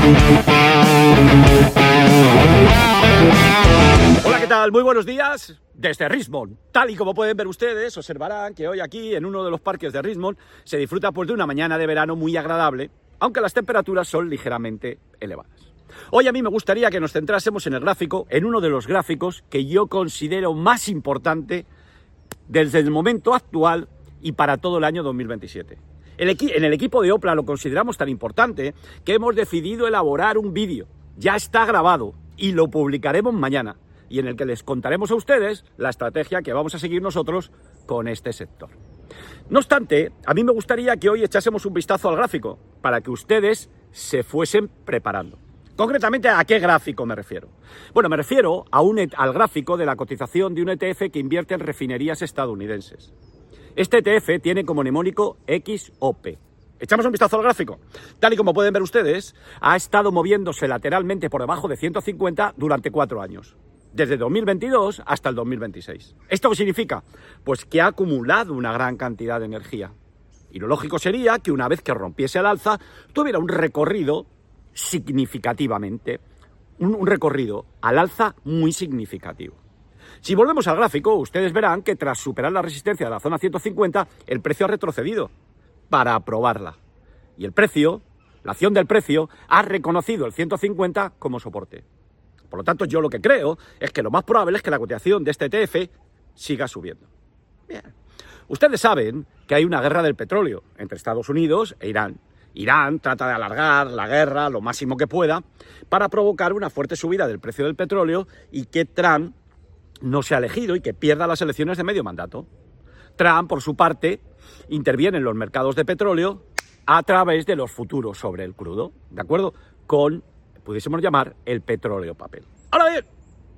Hola, ¿qué tal? Muy buenos días desde Richmond. Tal y como pueden ver ustedes, observarán que hoy aquí, en uno de los parques de Richmond, se disfruta pues de una mañana de verano muy agradable, aunque las temperaturas son ligeramente elevadas. Hoy a mí me gustaría que nos centrásemos en el gráfico, en uno de los gráficos que yo considero más importante desde el momento actual y para todo el año 2027. En el equipo de Opla lo consideramos tan importante que hemos decidido elaborar un vídeo. Ya está grabado y lo publicaremos mañana, y en el que les contaremos a ustedes la estrategia que vamos a seguir nosotros con este sector. No obstante, a mí me gustaría que hoy echásemos un vistazo al gráfico para que ustedes se fuesen preparando. Concretamente, ¿a qué gráfico me refiero? Bueno, me refiero al gráfico de la cotización de un ETF que invierte en refinerías estadounidenses. Este ETF tiene como mnemónico XOP. Echamos un vistazo al gráfico. Tal y como pueden ver ustedes, ha estado moviéndose lateralmente por debajo de 150 durante 4 años. Desde 2022 hasta el 2026. ¿Esto qué significa? Pues que ha acumulado una gran cantidad de energía. Y lo lógico sería que una vez que rompiese el alza, tuviera un recorrido significativamente, un recorrido al alza muy significativo. Si volvemos al gráfico, ustedes verán que tras superar la resistencia de la zona 150, el precio ha retrocedido para aprobarla. Y el precio, la acción del precio, ha reconocido el 150 como soporte. Por lo tanto, yo lo que creo es que lo más probable es que la cotización de este ETF siga subiendo. Bien. Ustedes saben que hay una guerra del petróleo entre Estados Unidos e Irán. Irán trata de alargar la guerra lo máximo que pueda para provocar una fuerte subida del precio del petróleo y que Trump no sea elegido y que pierda las elecciones de medio mandato. Trump, por su parte, interviene en los mercados de petróleo a través de los futuros sobre el crudo, ¿de acuerdo? Con, pudiésemos llamar, el petróleo papel. Ahora bien,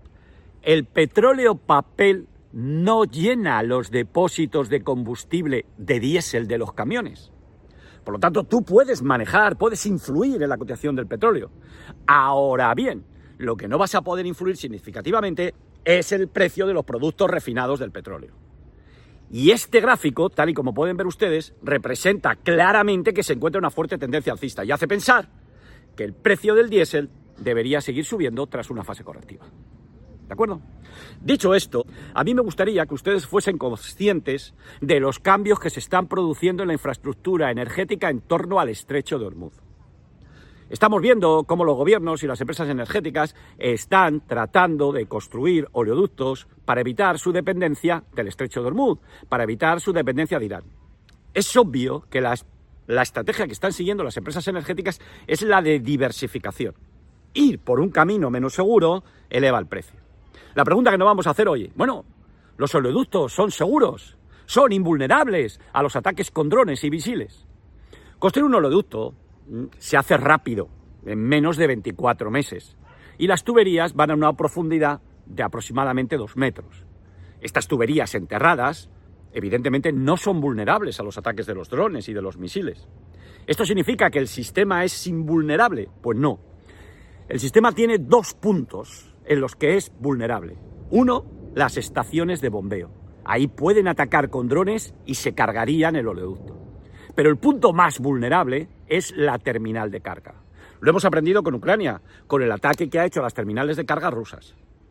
el petróleo papel no llena los depósitos de combustible de diésel de los camiones. Por lo tanto, tú puedes manejar, puedes influir en la cotización del petróleo. Ahora bien, lo que no vas a poder influir significativamente es el precio de los productos refinados del petróleo. Y este gráfico, tal y como pueden ver ustedes, representa claramente que se encuentra una fuerte tendencia alcista y hace pensar que el precio del diésel debería seguir subiendo tras una fase correctiva. ¿De acuerdo? Dicho esto, a mí me gustaría que ustedes fuesen conscientes de los cambios que se están produciendo en la infraestructura energética en torno al estrecho de Hormuz. Estamos viendo cómo los gobiernos y las empresas energéticas están tratando de construir oleoductos para evitar su dependencia del estrecho de Hormuz, para evitar su dependencia de Irán. Es obvio que la estrategia que están siguiendo las empresas energéticas es la de diversificación. Ir por un camino menos seguro eleva el precio. La pregunta que nos vamos a hacer hoy, bueno, ¿los oleoductos son seguros? ¿Son invulnerables a los ataques con drones y misiles? Construir un oleoducto se hace rápido, en menos de 24 meses, y las tuberías van a una profundidad de aproximadamente 2 metros. Estas tuberías enterradas, evidentemente, no son vulnerables a los ataques de los drones y de los misiles. ¿Esto significa que el sistema es invulnerable? Pues no. El sistema tiene 2 puntos en los que es vulnerable. Uno, las estaciones de bombeo. Ahí pueden atacar con drones y se cargarían el oleoducto. Pero el punto más vulnerable es la terminal de carga. Lo hemos aprendido con Ucrania, con el ataque que ha hecho a las terminales de carga rusas.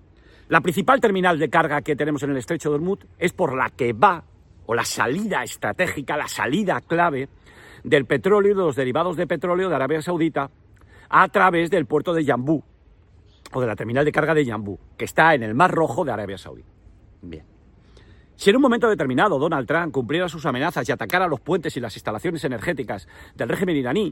La principal terminal de carga que tenemos en el estrecho de Hormuz es por la que va, o la salida estratégica, la salida clave del petróleo y de los derivados de petróleo de Arabia Saudita a través del puerto de Yanbu, o de la terminal de carga de Yanbu, que está en el Mar Rojo de Arabia Saudí. Bien. Si en un momento determinado Donald Trump cumpliera sus amenazas y atacara los puentes y las instalaciones energéticas del régimen iraní,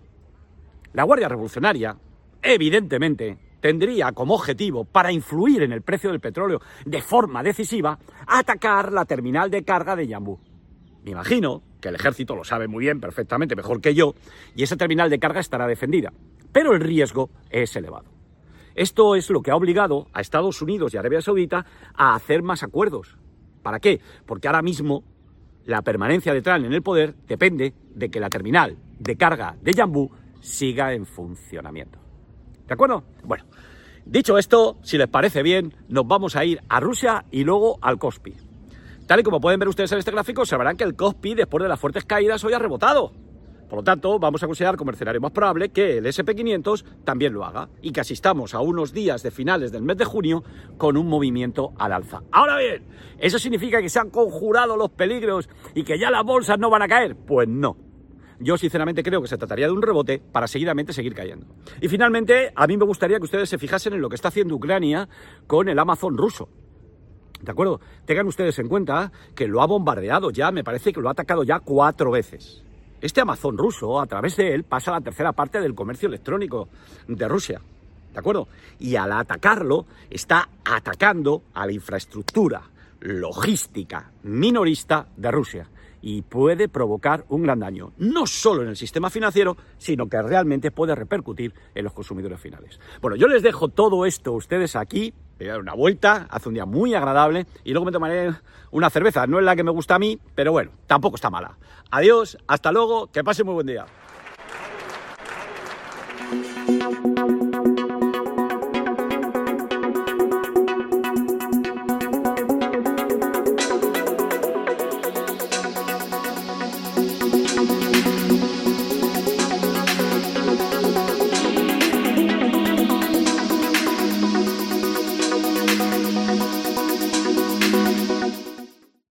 la Guardia Revolucionaria, evidentemente, tendría como objetivo, para influir en el precio del petróleo de forma decisiva, atacar la terminal de carga de Yanbu. Me imagino que el ejército lo sabe muy bien, perfectamente, mejor que yo, y esa terminal de carga estará defendida. Pero el riesgo es elevado. Esto es lo que ha obligado a Estados Unidos y Arabia Saudita a hacer más acuerdos. ¿Para qué? Porque ahora mismo la permanencia de Trump en el poder depende de que la terminal de carga de Yanbu siga en funcionamiento. ¿De acuerdo? Bueno, dicho esto, si les parece bien, nos vamos a ir a Rusia y luego al Kospi. Tal y como pueden ver ustedes en este gráfico, sabrán que el Kospi, después de las fuertes caídas, hoy ha rebotado. Por lo tanto, vamos a considerar como escenario más probable que el SP500 también lo haga y que asistamos a unos días de finales del mes de junio con un movimiento al alza. Ahora bien, ¿eso significa que se han conjurado los peligros y que ya las bolsas no van a caer? Pues no. Yo sinceramente creo que se trataría de un rebote para seguidamente seguir cayendo. Y finalmente, a mí me gustaría que ustedes se fijasen en lo que está haciendo Ucrania con el Amazon ruso. ¿De acuerdo? Tengan ustedes en cuenta que lo ha bombardeado ya, me parece que lo ha atacado ya 4 veces. Este Amazon ruso, a través de él, pasa la tercera parte del comercio electrónico de Rusia. ¿De acuerdo? Y al atacarlo, está atacando a la infraestructura logística minorista de Rusia. Y puede provocar un gran daño, no solo en el sistema financiero, sino que realmente puede repercutir en los consumidores finales. Bueno, yo les dejo todo esto a ustedes aquí, voy a dar una vuelta, hace un día muy agradable, y luego me tomaré una cerveza. No es la que me gusta a mí, pero bueno, tampoco está mala. Adiós, hasta luego, que pase muy buen día.